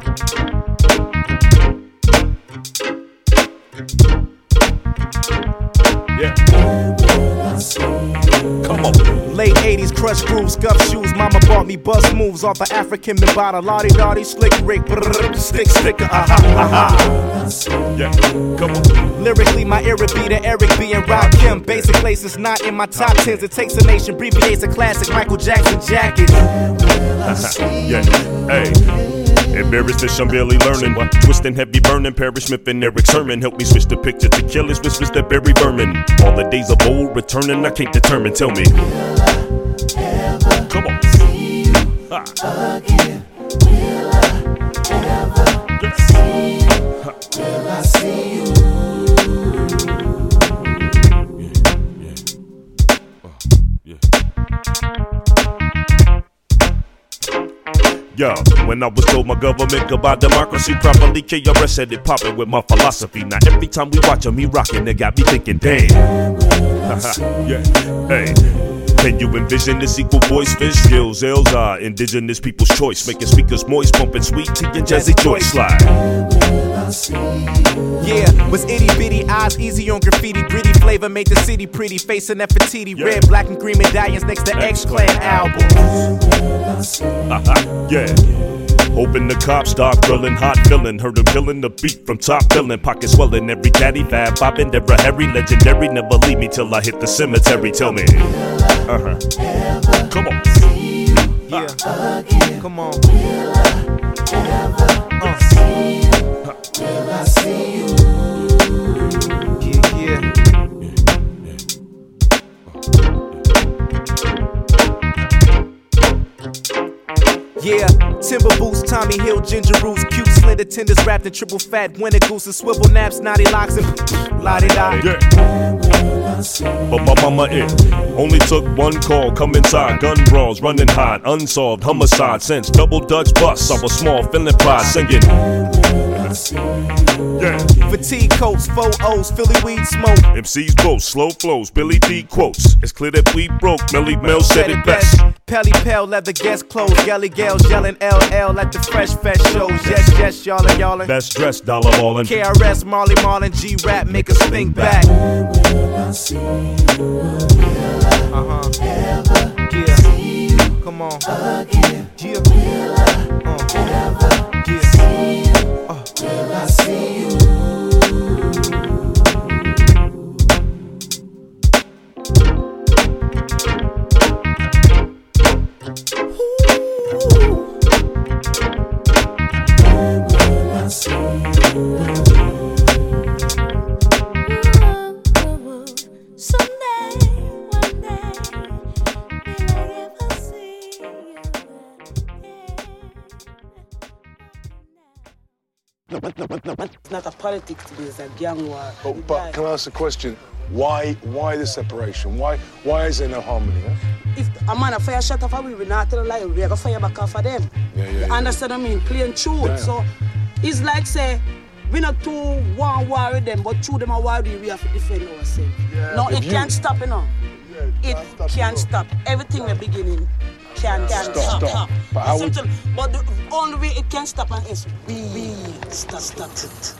Yeah. Come on. Late 80s, crush grooves, scuff shoes. Mama bought me bus moves off of African Mbata. Lottie Dottie, slick Rick, stick sticker, aha, aha. Yeah, come on. Lyrically, my era be the Eric B. and Rakim. Basic places not in my top tens. It takes a nation, abbreviates a classic Michael Jackson jacket. Yeah, hey. Embarrassed, I'm barely learning. Twisting, heavy burning, Parrish Smith and Eric Sermon help me switch the picture to killers with Mr. Barry Berman. All the days of old returning, I can't determine. Tell me, come on. See you again? Will I ever see you? Will I see you? Yo, when I was told my government could buy democracy properly, KRS had it poppin' with my philosophy. Now every time we watch him, he rockin', it got me thinking, damn. Yeah, hey. Can you envision this equal voice? Fish skills, L's are indigenous people's choice. Making speakers moist, pumping sweet tea and jazzy joy slide. Yeah, was itty bitty eyes easy on graffiti. Gritty flavor made the city pretty. Facing Nefertiti, yeah. Red, black, and green medallions next to X-Clan albums. Yeah. Hoping the cops start grilling, hot feeling. Heard him killing the beat from top billing. Pocket swelling, every caddy fab bopping. Ever Harry, legendary, never leave me till I hit the cemetery. Tell me, come on. Yeah, come on. Will I see you? Will I see you? Yeah, yeah. Yeah, timber boots, Tommy Hill, ginger roots, cute slender tenders wrapped in triple fat winter gooses, swivel naps, naughty locks, and la-di-da. Yeah. But my mama only took one call, come inside, gun brawls, running hot, unsolved homicide, since double Dutch bus, I was small, feeling pride, singing. Yeah. Fatigue coats, faux O's, Philly weed smoke. MC's boast, slow flows, Billy D quotes. It's clear that we broke, Melly Mel said it best. Pelly Pell, leather guest clothes, Gelly Gals yelling LL at the Fresh Fest shows. Yes, yes, y'allin', y'allin'. Best dressed, dollar ballin'. KRS, Marley Marlin, G-Rap, make us think back. Yeah, come on. Yeah, will I see you? It's not a politics to be, it's a gang war. But can I ask a question? Why the separation? Why is there no harmony? Huh? If a man a fire shot off a we not tell a lie, we are gonna fire back off of them. You understand what I mean? Plain truth. Damn. So it's like say we not two one war with them, but two them are war we have to defend ourselves. Yeah. No, it can't stop, you know. Yeah, it can't stop. Everything we're beginning can stop. But the only way it can stop is we stop it.